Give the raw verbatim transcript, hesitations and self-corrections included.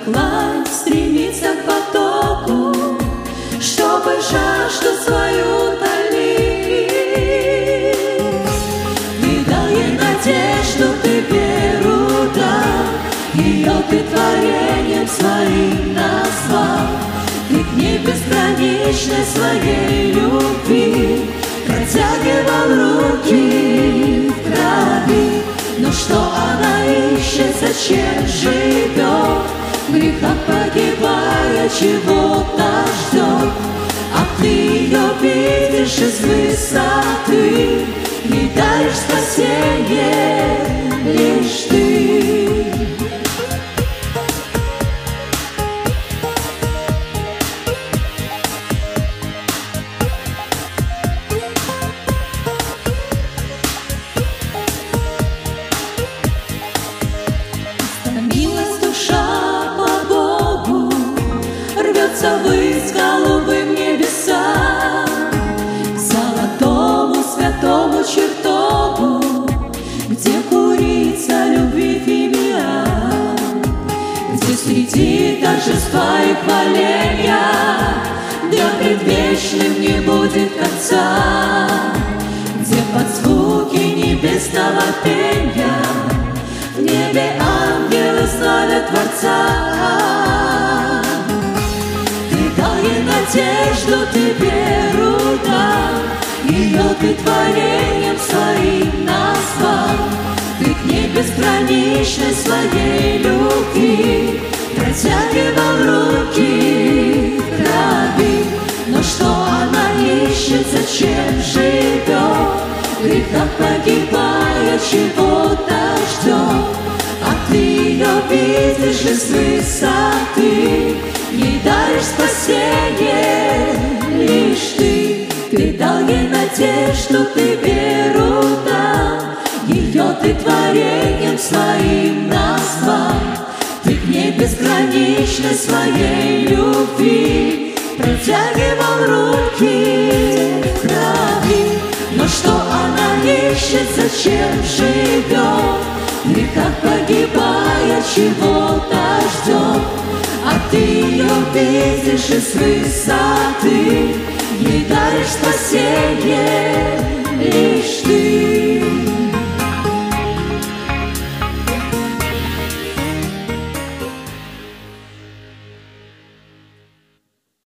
плавь стремится к потоку, чтобы жажду свою утолить. Ты дал ей надежду, ты веру дал, ее ты творением своим назвал. Ты к ней безграничной своей любви протягивал руки в крови. Но что она ищет, зачем живет, в грехах погибая, чего-то ждет? А ты ее видишь из высоты и даришь спасение лишь ты. Ввысь голубым небесам, золотому святому чертогу, где курица любви фимиам, где среди торжества и хваления днем предвечным не будет конца, где под звуки небесного пения в небе ангелы славят Творца. Надежду ты веру дал, ее ты творением своим назвал. Ты к ней безграничной своей любви протягивал руки в крови. Но что она ищет, зачем живет, в грехах погибая, чего-то ждет? А ты ее видишь из высоты, ей даришь спасение лишь ты. Ты дал ей надежду, ты веру дал, ее ты творением своим назвал. Ты к ней безграничной своей любви протягивал руки в крови. Но что она ищет, зачем живет, в грехах погибая, чего-то ждет? А ты ее видишь из высоты, ей даришь спасение лишь ты.